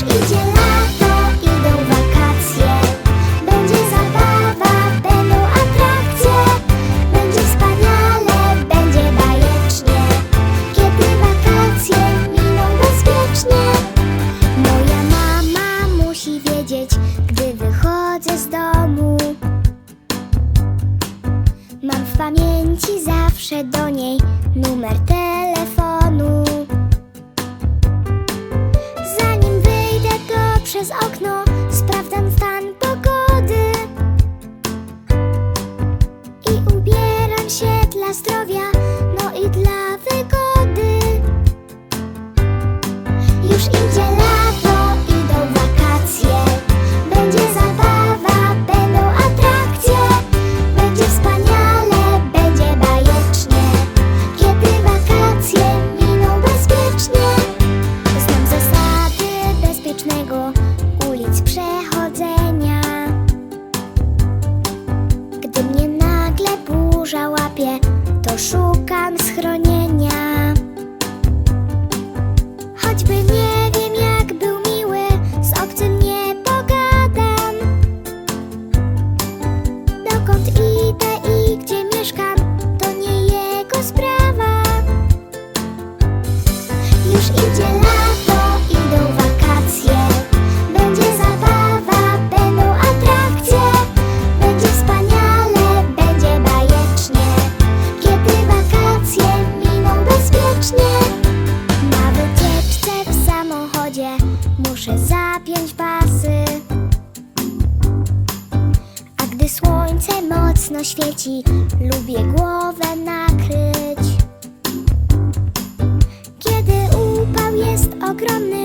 idzie lato, idą wakacje. Będzie zabawa, będą atrakcje. Będzie wspaniale, będzie bajecznie. Kiedy wakacje miną bezpiecznie. Moja mama musi wiedzieć, gdy wychodzę z domu. Mam w pamięci zawsze do niej numer telefonu. Zanim wyjdę, to przez okno sprawdzam stan pogody i ubieram się dla zdrowia, no i dla wygody. Już idzie lato, idą wakacje. Będzie zabawa, będą atrakcje. Będzie wspaniale, będzie bajecznie. Kiedy wakacje miną bezpiecznie. Znam zasady bezpiecznego ulic przechodzenia. Gdy mnie nagle burza łapie, to szukam schronienia. Choćby nie wiem, jak był miły, z obcym nie pogadam. Dokąd idę i gdzie mieszkam, to nie jego sprawa. Już idzie lato, idą wakacje. Będzie zabawa, będą atrakcje. Będzie wspaniale, będzie bajecznie. Kiedy wakacje miną bezpiecznie. Na wycieczce w samochodzie muszę zapiąć pasy. A gdy słońce mocno świeci, lubię głowę nakryć. Kiedy upał jest ogromny,